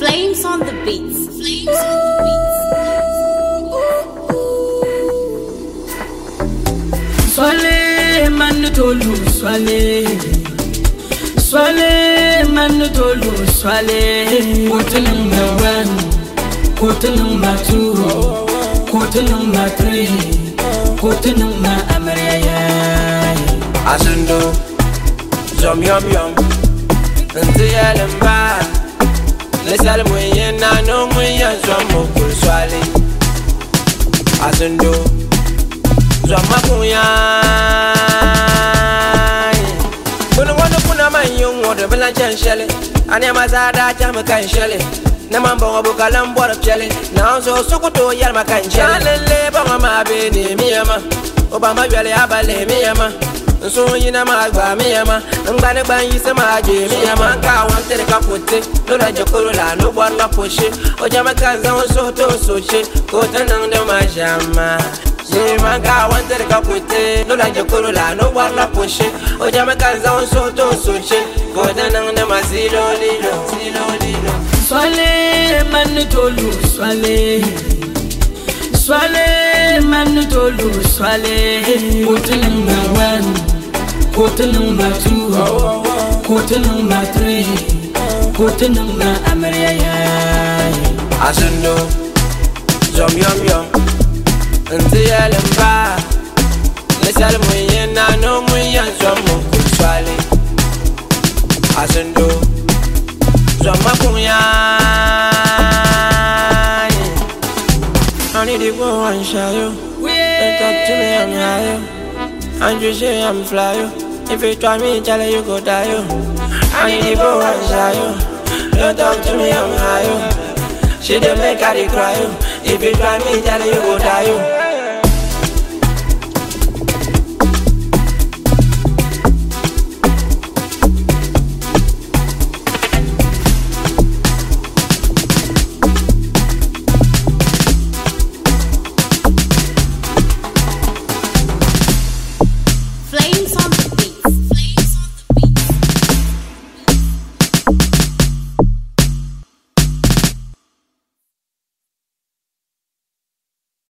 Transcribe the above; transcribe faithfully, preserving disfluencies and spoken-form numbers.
Flames on the beats. Flames on the beats. Swale man tolu swale, swale man tolu swale. Quarter number one, quarter number two, quarter number three, quarter number Amaria. Asundo, zom yom yom, unti yalemba. Lesal mwenye na no mwenye zomo kulswale. Asundo, zom makunya. Kuna wano kuna manyung wado bela chanshele. Ane mazada chama kanshele. Na mambo wabuka lambora pchele. Na onzo sukuto yalma kanshele. Chalele bonga mabini miyama. Obama yale abale miyama. So yina magba miyama. Ngane ban yise maje miyama. Nka wantere kapote. Lola jokoro la no bwana poshe. Ojama kanza onso to soche. Kota nangde majama. Jema nka wantere kapote. Lola jokoro la no bwana poshe. Ojama kanza onso to soche. Kota nangde mazilo lilo. Zilo lilo. Swale man tolu swale, swale man tolu swale. Quarter number one, quarter number two, quarter number three, quarter number Amaria. Asundo, zom yom yom, unti yalemba. Lesal mwenye na no mwenye zomo kulswale. Asundo, zom makunya. I need to go and show you. Don't talk to me, I'm higher. And you say I'm fly. If you try me, tell you go die. I need to go and show you. Don't talk to me, I'm higher. She don't make her cry. If you try me, tell you go die.